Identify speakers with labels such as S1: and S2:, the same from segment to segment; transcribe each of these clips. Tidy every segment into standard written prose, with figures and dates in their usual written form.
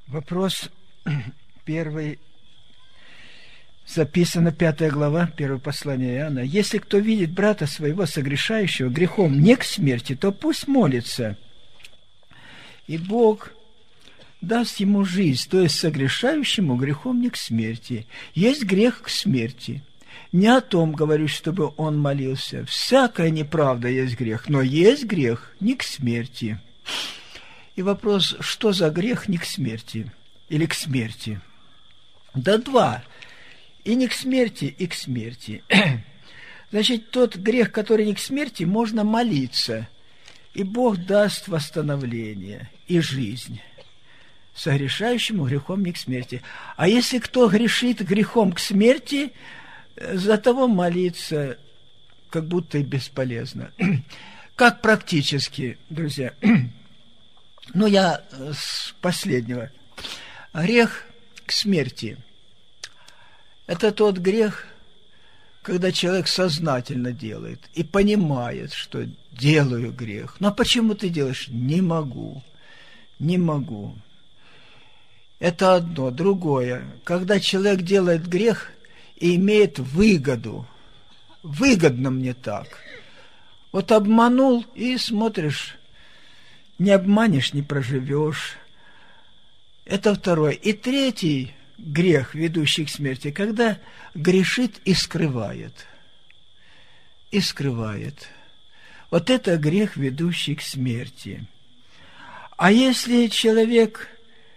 S1: Вопрос первый. Записано 5 глава, 1 послание Иоанна. «Если кто видит брата своего согрешающего грехом не к смерти, то пусть молится, и Бог даст ему жизнь». То есть согрешающему грехом не к смерти. Есть грех к смерти. Не о том говорю, чтобы он молился. Всякая неправда есть грех, но есть грех не к смерти. И вопрос, что за грех не к смерти или к смерти? Да два. И не к смерти, и к смерти. Значит, тот грех, который не к смерти, можно молиться, и Бог даст восстановление и жизнь согрешающему грехом не к смерти. А если кто грешит грехом к смерти, за того молиться как будто и бесполезно. Как практически, друзья? Ну, я с последнего. Грех к смерти. Это тот грех, когда человек сознательно делает и понимает, что делаю грех. Но почему ты делаешь? Не могу. Не могу. Это одно. Другое. Когда человек делает грех и имеет выгоду. Выгодно мне так. Вот обманул и смотришь, не обманешь, не проживешь. Это второе. И третий грех, ведущий к смерти, когда грешит и скрывает. И скрывает. Вот это грех, ведущий к смерти. А если человек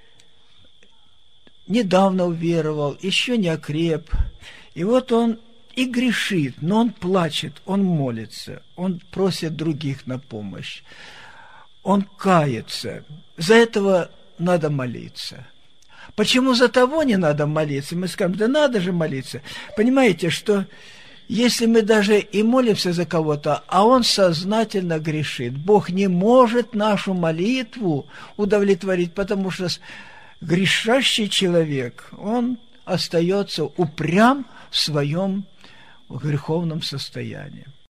S1: недавно уверовал, еще не окреп, и вот он и грешит, но он плачет, он молится, он просит других на помощь, он кается. За этого надо молиться. Почему за того не надо молиться? Мы скажем, да надо же молиться. Понимаете, что если мы даже и молимся за кого-то, а он сознательно грешит, Бог не может нашу молитву удовлетворить, потому что грешащий человек, он остается упрям в своем греховном состоянии.